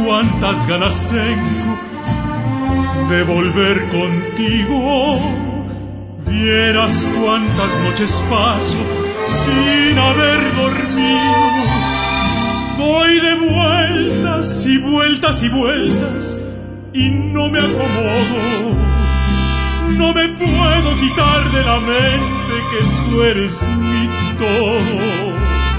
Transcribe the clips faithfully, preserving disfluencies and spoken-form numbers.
cuántas ganas tengo de volver contigo. Vieras cuántas noches paso sin haber dormido. Voy de vueltas y vueltas y vueltas y no me acomodo. No me puedo quitar de la mente que tú eres mi todo.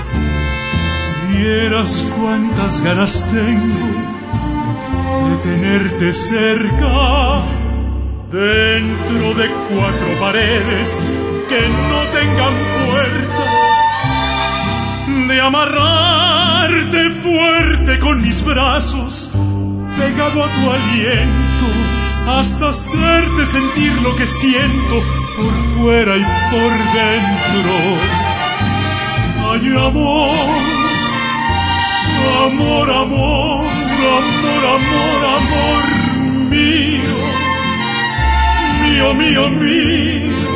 Vieras cuántas ganas tengo de tenerte cerca, dentro de cuatro paredes que no tengan puerta, de amarrarte fuerte con mis brazos, pegado a tu aliento, hasta hacerte sentir lo que siento por fuera y por dentro. Ay, amor, amor, amor, amor, amor, amor mío, mío, mío, mío.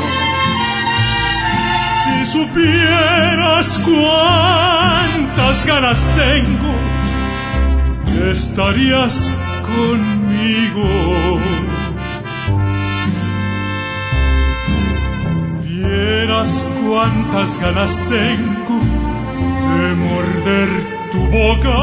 Si supieras cuántas ganas tengo, estarías conmigo. Vieras cuántas ganas tengo de morder tu boca.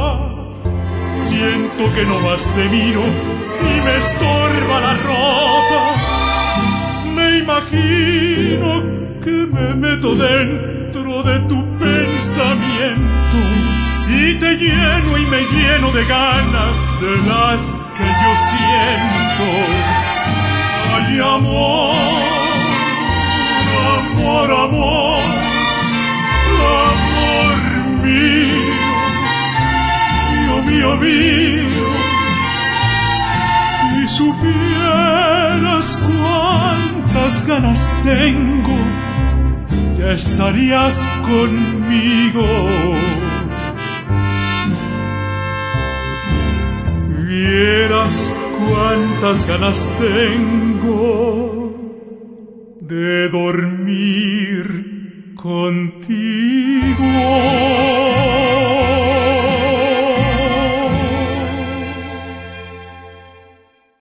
Siento que no más te miro y me estorba la ropa. Me imagino que me meto dentro de tu pensamiento y te lleno y me lleno de ganas de las que yo siento. Ay, amor, amor, amor, amor mío, mío, mío, mío. Si supieras cuántas ganas tengo, ya estarías conmigo. Vieras cuántas ganas tengo de dormir contigo.